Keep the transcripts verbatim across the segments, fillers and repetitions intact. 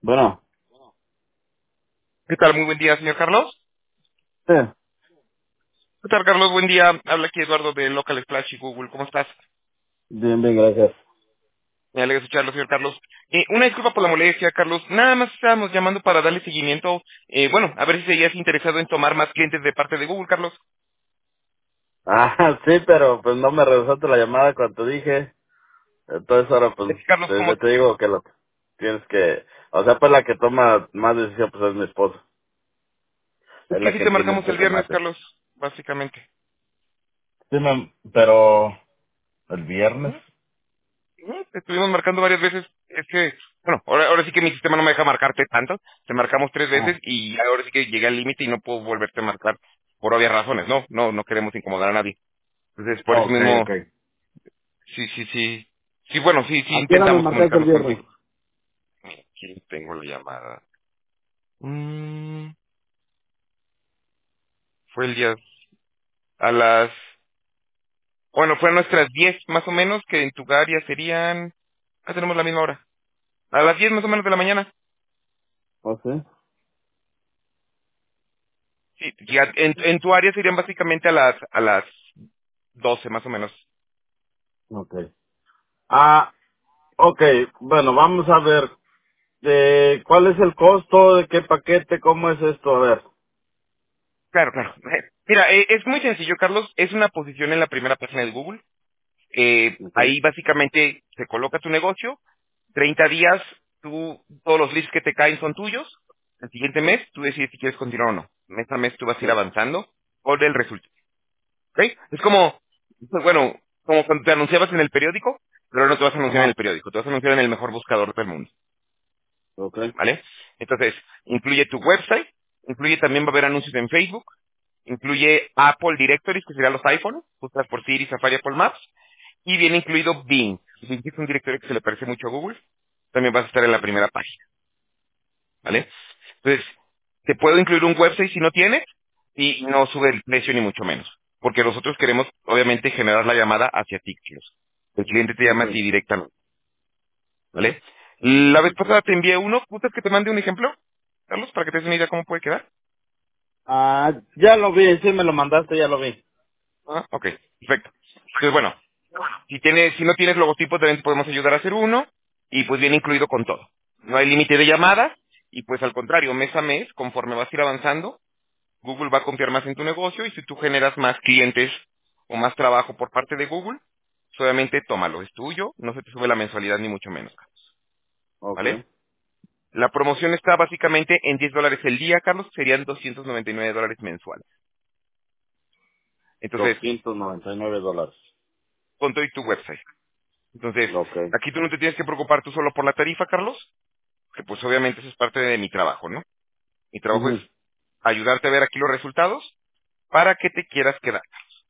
Bueno, ¿Qué tal? Muy buen día, señor Carlos. sí, ¿Qué tal, Carlos? Buen día. Habla aquí Eduardo de Local Splash y Google. ¿Cómo estás? bien, bien, gracias. Me alegra escucharlo, señor Carlos. Eh, una disculpa por la molestia, Carlos. Nada más estábamos llamando para darle seguimiento. Eh, bueno, a ver si seguías interesado en tomar más clientes de parte de Google, Carlos. Ah, sí, pero pues no me regresaste la llamada cuando te dije. Entonces ahora pues Es que, Carlos, como... te, te digo que lo tienes que... O sea, pues la que toma más decisión pues es mi esposa. Es Es que la sí que te entiende marcamos este el viernes, tomate. Carlos, básicamente. Sí, ma'am, pero el viernes. Ujú. Ujú. Te estuvimos marcando varias veces. Es que, bueno, ahora, ahora sí que mi sistema no me deja marcarte tanto. Te marcamos tres veces Ajá. y ahora sí que llegué al límite y no puedo volverte a marcar por obvias razones. No, no, no queremos incomodar a nadie. Entonces, por eso Ok, mismo, ok. sí, sí, sí. Sí, bueno, sí, sí, ¿A qué hora me intentamos marcaste el comunicarnos viernes? contigo. Mira, aquí tengo la llamada. Mm, fue el día a las... Bueno, fue a nuestras diez más o menos, que en tu área serían... Ah, tenemos la misma hora. A las diez más o menos de la mañana. ¿Oh, sí? Sí, ya en, en tu área serían básicamente a las a las doce más o menos. Ok. Ah, ok, bueno, vamos a ver. De, ¿cuál es el costo? ¿De qué paquete? ¿Cómo es esto? A ver. Claro, claro. Mira, eh, es muy sencillo, Carlos. Es una posición en la primera página de Google. Eh, Ok, ahí básicamente se coloca tu negocio, treinta días, tú, todos los leads que te caen son tuyos, el siguiente mes tú decides si quieres continuar o no. Mes a mes tú vas a ir sí. avanzando por el resultado. ¿Ok? Es como, pues, bueno, como cuando te anunciabas en el periódico, pero no te vas a anunciar en el Ajá, periódico, te vas a anunciar en el mejor buscador del mundo. ok. ¿Vale? Entonces, incluye tu website, incluye también va a haber anuncios en Facebook, incluye Apple Directories, que serían los iPhones, buscas por Siri, Safari, Apple Maps, y viene incluido Bing. Bing es un directorio que se le parece mucho a Google, también vas a estar en la primera página, ¿vale? Entonces, te puedo incluir un website si no tienes, y no sube el precio ni mucho menos, porque nosotros queremos, obviamente, generar la llamada hacia ti, Carlos. El cliente te llama Ujú. así directamente, ¿vale? La vez pasada te envié uno, ¿gustas que te mande un ejemplo, Carlos, para que te des una idea cómo puede quedar? Ah, ya lo vi, sí me lo mandaste, ya lo vi. Ah, ok, perfecto. Entonces, bueno, si tienes, si no tienes logotipo, también te podemos ayudar a hacer uno, y pues viene incluido con todo. No hay límite de llamadas, y pues al contrario, mes a mes, conforme vas a ir avanzando, Google va a confiar más en tu negocio, y si tú generas más clientes o más trabajo por parte de Google, solamente tómalo, es tuyo, no se te sube la mensualidad ni mucho menos, Ok. ¿vale? La promoción está básicamente en diez dólares el día, Carlos, serían doscientos noventa y nueve dólares mensuales. Entonces, Doscientos noventa y nueve dólares. con todo y tu website. Entonces, Ok. aquí tú no te tienes que preocupar tú solo por la tarifa, Carlos, que pues obviamente eso es parte de mi trabajo, ¿no? Mi trabajo es Ujú. ayudarte a ver aquí los resultados para que te quieras quedar.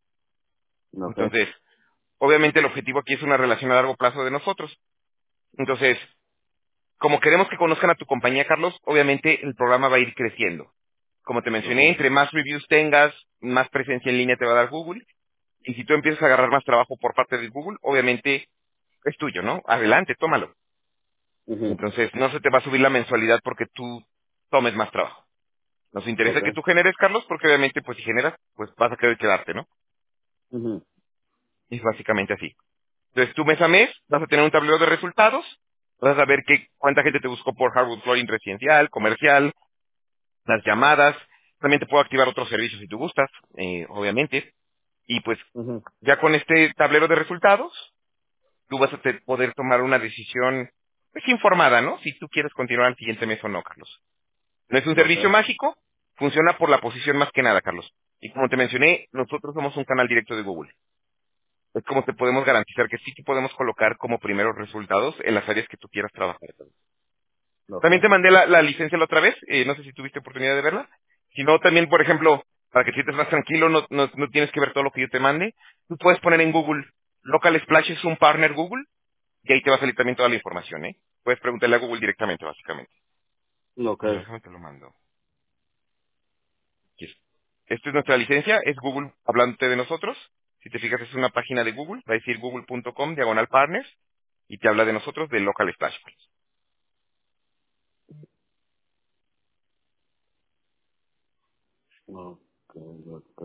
Ok. Entonces, obviamente el objetivo aquí es una relación a largo plazo de nosotros. Entonces, como queremos que conozcan a tu compañía, Carlos, obviamente el programa va a ir creciendo. Como te mencioné, Ujú. entre más reviews tengas, más presencia en línea te va a dar Google. Y si tú empiezas a agarrar más trabajo por parte de Google, obviamente es tuyo, ¿no? Adelante, tómalo. Ujú. Entonces, no se te va a subir la mensualidad porque tú tomes más trabajo. Nos interesa Ok. que tú generes, Carlos, porque obviamente, pues si generas, pues vas a querer quedarte, ¿no? Ujú. Es básicamente así. Entonces, tú mes a mes vas a tener un tablero de resultados, vas a ver qué, cuánta gente te buscó por hardwood flooring residencial, comercial, las llamadas, también te puedo activar otros servicios si tú gustas, eh, obviamente, y pues Ujú. ya con este tablero de resultados, tú vas a te- poder tomar una decisión pues informada, ¿no? Si tú quieres continuar al siguiente mes o no, Carlos. No es un Ok. servicio mágico, funciona por la posición más que nada, Carlos. Y como te mencioné, nosotros somos un canal directo de Google. Es como te podemos garantizar que sí te podemos colocar como primeros resultados en las áreas que tú quieras trabajar. Carlos. Ok. También te mandé la, la licencia la otra vez, eh, no sé si tuviste oportunidad de verla. Si no, también, por ejemplo, para que te sientas más tranquilo, no, no, no tienes que ver todo lo que yo te mande. Tú puedes poner en Google, Local Splash es un partner Google, y ahí te va a salir también toda la información, ¿eh? Puedes preguntarle a Google directamente, básicamente. Ok. Mira, déjame te lo mando. Aquí es. Esta es nuestra licencia, es Google hablándote de nosotros. Si te fijas, es una página de Google, va a decir google punto com, diagonal partners, y te habla de nosotros, de Local Splash. Ok, ok.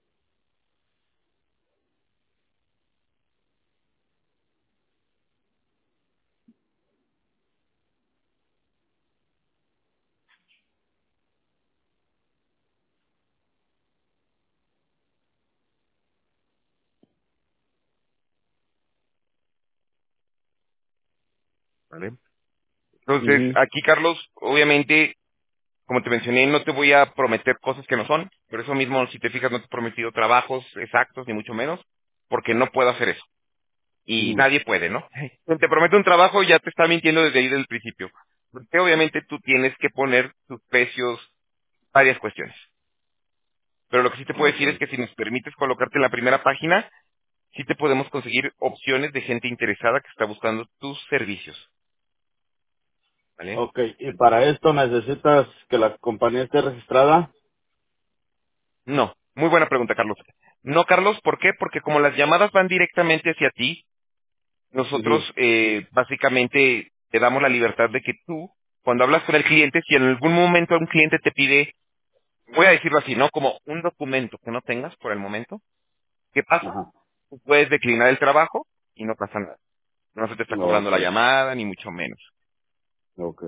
¿Vale? Entonces, Ujú. aquí, Carlos, obviamente, como te mencioné, no te voy a prometer cosas que no son. Por eso mismo, si te fijas, no te he prometido trabajos exactos, ni mucho menos, porque no puedo hacer eso. Y Ujú. nadie puede, ¿no? Quien te promete un trabajo ya te está mintiendo desde ahí del principio. Porque obviamente tú tienes que poner tus precios, varias cuestiones. Pero lo que sí te puedo Ok. decir es que si nos permites colocarte en la primera página, sí te podemos conseguir opciones de gente interesada que está buscando tus servicios, ¿vale? Ok, y para esto necesitas que la compañía esté registrada. No, muy buena pregunta, Carlos. No, Carlos, ¿por qué? Porque como las llamadas van directamente hacia ti, nosotros Ujú. eh, básicamente te damos la libertad de que tú, cuando hablas con el cliente, si en algún momento un cliente te pide, voy a decirlo así, ¿no? Como un documento que no tengas por el momento, ¿qué pasa? Ajá. Tú puedes declinar el trabajo y no pasa nada. No se te está cobrando Ok, la llamada, ni mucho menos. ok.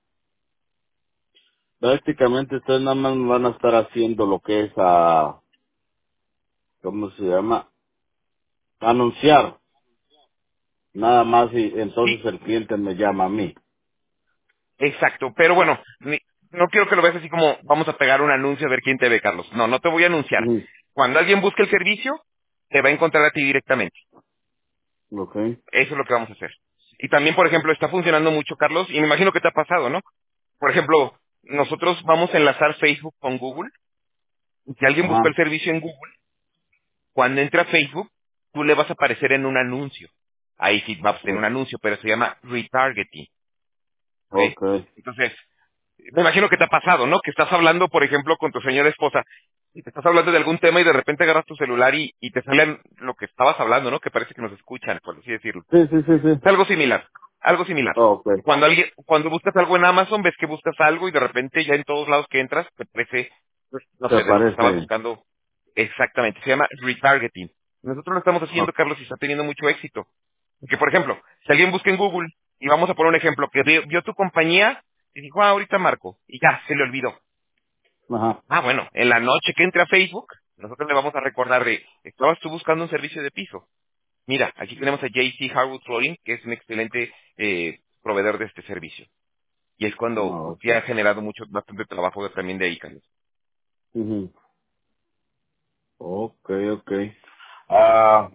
Prácticamente ustedes nada más van a estar haciendo lo que es a, ¿cómo se llama? Anunciar. Nada más y Sí, entonces el cliente me llama a mí. exacto, pero bueno, ni- no quiero que lo veas así como vamos a pegar un anuncio a ver quién te ve, Carlos. No, no te voy a anunciar. Ujú. Cuando alguien busque el servicio, te va a encontrar a ti directamente. Ok. Eso es lo que vamos a hacer. Y también, por ejemplo, está funcionando mucho, Carlos, y me imagino que te ha pasado, ¿no? Por ejemplo, nosotros vamos a enlazar Facebook con Google. Y si alguien buscó Ajá. el servicio en Google, cuando entra a Facebook, tú le vas a aparecer en un anuncio. Ahí sí va a ser un O- anuncio, pero se llama retargeting. ¿Ok? Ok. Entonces, me imagino que te ha pasado, ¿no? Que estás hablando, por ejemplo, con tu señora esposa y te estás hablando de algún tema y de repente agarras tu celular y, y te salen lo que estabas hablando, ¿no? Que parece que nos escuchan, por así decirlo. Sí, sí, sí, sí. Es algo similar, algo similar. Ok. Cuando alguien, cuando buscas algo en Amazon, ves que buscas algo y de repente ya en todos lados que entras te parece, pues, no Se sé, de lo que estabas aparece. buscando exactamente. Se llama retargeting. Nosotros lo estamos haciendo, Ok. Carlos, y está teniendo mucho éxito. Porque, por ejemplo, si alguien busca en Google, y vamos a poner un ejemplo, que vio, vio tu compañía y dijo, ah, ahorita marco, y ya, se le olvidó. Ajá. Ah, bueno, en la noche que entre a Facebook, nosotros le vamos a recordar de, estabas tú buscando un servicio de piso. Mira, aquí tenemos a J C Harwood Flooring, que es un excelente eh, proveedor de este servicio. Y es cuando No, pues, ok. ya ha generado mucho, bastante trabajo de- también de ahí, Carlos. Ujú. Ok, ok. Ah,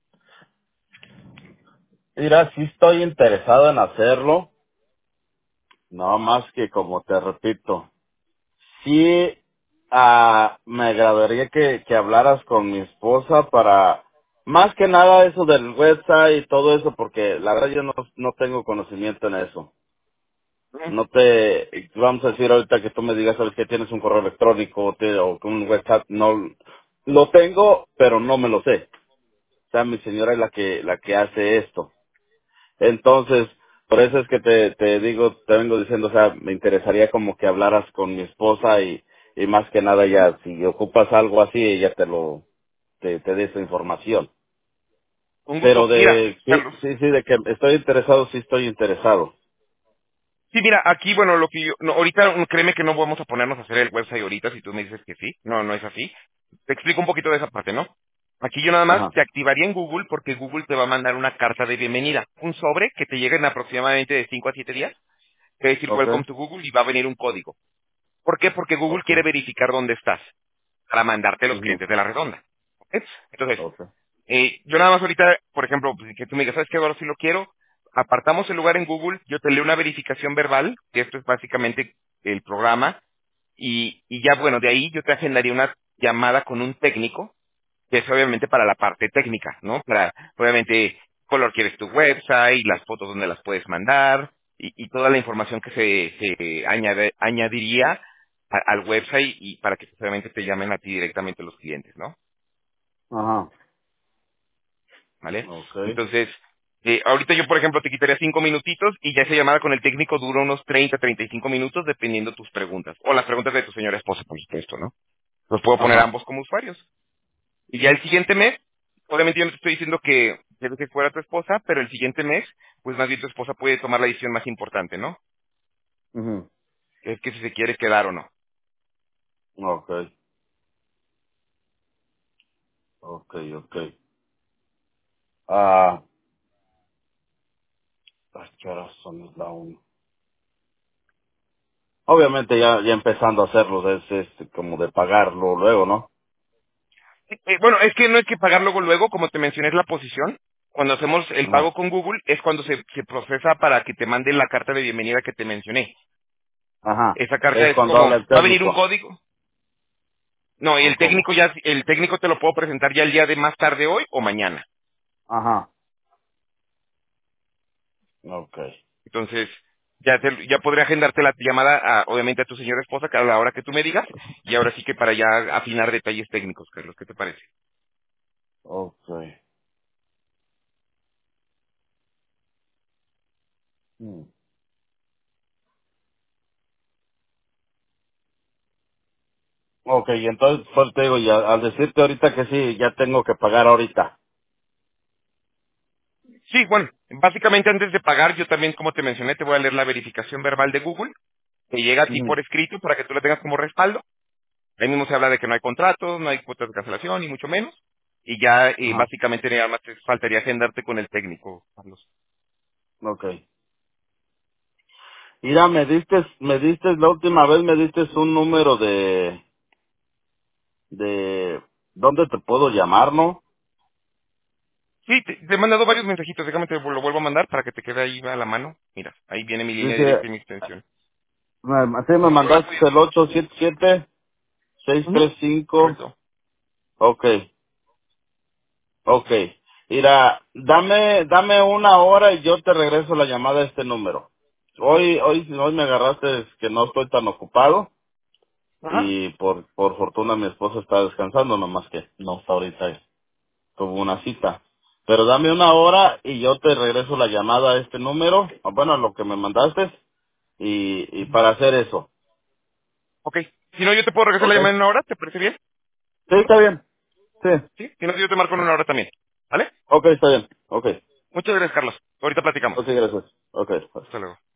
mira, sí estoy interesado en hacerlo. No más que como te repito. Sí, ah, me agradaría que, que hablaras con mi esposa para, más que nada eso del website y todo eso, porque la verdad yo no, no tengo conocimiento en eso. Ujú. No te, vamos a decir ahorita que tú me digas, sabes que tienes un correo electrónico o, te- o un website, no, lo tengo, pero no me lo sé. O sea, mi señora es la que, la que hace esto. Entonces, por eso es que te, te digo, te vengo diciendo, o sea, me interesaría como que hablaras con mi esposa y, y más que nada ya, si ocupas algo así, ella te lo, te, te dé esa información. Un Pero gusto. Mira, de, sí, Carlos. sí, sí, de que estoy interesado, sí estoy interesado. Sí, mira, aquí, bueno, lo que yo, no, ahorita, mm, créeme que no vamos a ponernos a hacer el website ahorita si tú me dices que sí. No, no es así. Te explico un poquito de esa parte, ¿no? Aquí yo nada más Ajá, te activaría en Google porque Google te va a mandar una carta de bienvenida. Un sobre que te llega en aproximadamente de cinco a siete días. Que va a decir ok, Welcome to Google y va a venir un código. ¿Por qué? Porque Google ok, quiere verificar dónde estás para mandarte los ujú, clientes de la redonda. ¿Ok? Entonces, ok, eh, yo nada más ahorita, por ejemplo, pues, que tú me digas, ¿sabes qué? Ahora sí lo quiero. Apartamos el lugar en Google, yo te leo una verificación verbal, que esto es básicamente el programa, y, y ya, bueno, de ahí yo te agendaría una llamada con un técnico, que es obviamente para la parte técnica, ¿no? Para, obviamente, color quieres tu website, las fotos donde las puedes mandar, y, y toda la información que se, se añade- añadiría a- al website y para que pues, obviamente te llamen a ti directamente los clientes, ¿no? ajá, ¿Vale? ok, Entonces, eh, ahorita yo, por ejemplo, te quitaría cinco minutitos y ya esa llamada con el técnico dura unos treinta, treinta y cinco minutos dependiendo tus preguntas. O las preguntas de tu señora esposa, por supuesto, ¿no? Los puedo poner Ajá. ambos como usuarios. Y ya el siguiente mes, obviamente yo no te estoy diciendo que que que fuera tu esposa, pero el siguiente mes, pues más bien tu esposa puede tomar la decisión más importante, ¿no? Ujú. Que es que si se quiere quedar o no. Okay, okay, okay. Ah, ¿a qué horas son las la una? Obviamente ya, ya empezando a hacerlo, es, es como de pagarlo luego, ¿no? Eh, bueno, es que no es que pagar luego, luego, como te mencioné, es la posición. Cuando hacemos el pago Ajá. con Google es cuando se, se procesa para que te manden la carta de bienvenida que te mencioné. Ajá. Esa carta Es es cuando como, habla el va a venir un técnico. código. No, y ¿O el cómo? técnico ya, el técnico te lo puedo presentar ya el día de más tarde hoy o mañana. Ajá. Okay. Entonces, ya te- ya podré agendarte la llamada, a- obviamente, a tu señora esposa, que a la hora que tú me digas, y ahora sí que para ya afinar detalles técnicos, Carlos, ¿qué te parece? Okay. Mm. Okay, y entonces, pues te digo, ya, al decirte ahorita que sí, ya tengo que pagar ahorita. Sí, bueno, básicamente antes de pagar, yo también, como te mencioné, te voy a leer la verificación verbal de Google, que llega a ti Ujú. por escrito para que tú la tengas como respaldo. Ahí mismo se habla de que no hay contratos, no hay cuotas de cancelación, ni mucho menos. Y ya, eh, Ajá. básicamente, nada más te faltaría agendarte con el técnico, Carlos. Okay. Mira, me diste, me diste, la última vez me diste un número de, de, ¿dónde te puedo llamar, no? Sí, te, te he mandado varios mensajitos, déjame te lo vuelvo a mandar para que te quede ahí a la mano. Mira, ahí viene mi línea Dice, directa y mi extensión. me- así me Un celular mandaste tuyo. el ocho siete siete seis Ujú. tres cinco. Correcto. Okay, okay. Mira, dame, dame una hora y yo te regreso la llamada a este número. Hoy, hoy, hoy me agarraste que no estoy tan ocupado Ajá. y por, por fortuna mi esposo está descansando, nomás que no está ahorita, tuvo una cita. Pero dame una hora y yo te regreso la llamada a este número, o bueno, a lo que me mandaste, y, y para hacer eso. Ok. Si no, yo te puedo regresar la ¿Ok? llamada en una hora, ¿te parece bien? Sí, está bien. Sí. Sí. Si no, yo te marco en una hora también. ¿Vale? Ok, está bien. Ok. Muchas gracias, Carlos. Ahorita platicamos. Ok, gracias. Ok, pues. Hasta luego.